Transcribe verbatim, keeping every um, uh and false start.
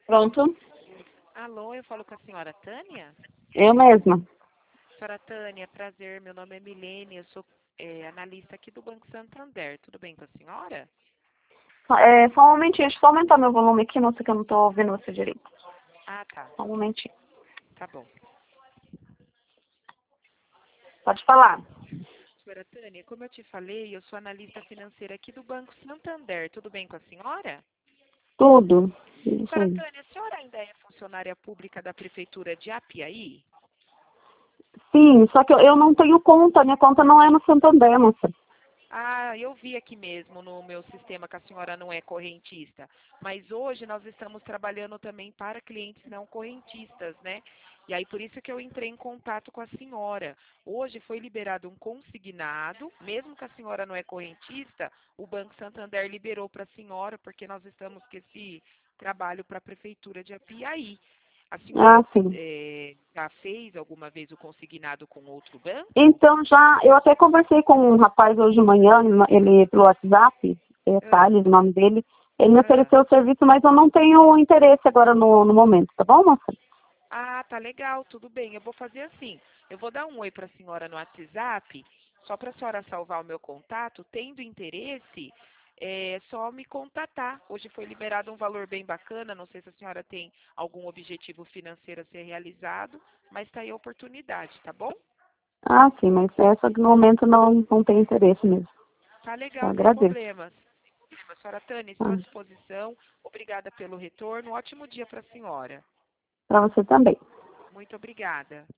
Pronto? Alô, eu falo com a senhora Tânia? Eu mesma. Senhora Tânia, prazer, meu nome é Milene, eu sou é, analista aqui do Banco Santander. Tudo bem com a senhora? É, só um momentinho, deixa eu só aumentar meu volume aqui, moça, que eu não tô ouvindo você direito. Ah, tá. Só um momentinho. Tá bom. Pode falar. Senhora Tânia, como eu te falei, eu sou analista financeira aqui do Banco Santander. Tudo bem com a senhora? Tudo. Isso Senhora aí. Tânia, a senhora ainda é funcionária pública da Prefeitura de Apiaí? Sim, só que eu, eu não tenho conta, minha conta não é no Santander, moça. Ah, eu vi aqui mesmo no meu sistema que a senhora não é correntista. Mas hoje nós estamos trabalhando também para clientes não correntistas, né? E aí por isso que eu entrei em contato com a senhora. Hoje foi liberado um consignado, mesmo que a senhora não é correntista, o Banco Santander liberou para a senhora, porque nós estamos com esse trabalho para a Prefeitura de Apiaí. A Ah, senhora sim. eh, já fez alguma vez o consignado com outro banco? Então já, eu até conversei com um rapaz hoje de manhã, ele pelo WhatsApp, é Ah, Thales, o nome dele. Ele me ah. ofereceu o serviço, mas eu não tenho interesse agora no, no momento, tá bom, moça? Ah, tá legal, tudo bem. Eu vou fazer assim. Eu vou dar um oi para a senhora no WhatsApp, só para a senhora salvar o meu contato. Tendo interesse, é só me contatar. Hoje foi liberado um valor bem bacana. Não sei se a senhora tem algum objetivo financeiro a ser realizado, mas está aí a oportunidade, tá bom? Ah, sim, mas essa no momento não, não tem interesse mesmo. Tá Eu legal, sem agradeço. problemas. Sem problemas. Senhora Tânia, estou à Ah, disposição. Obrigada pelo retorno. Um ótimo dia para a senhora. para você também. Muito obrigada.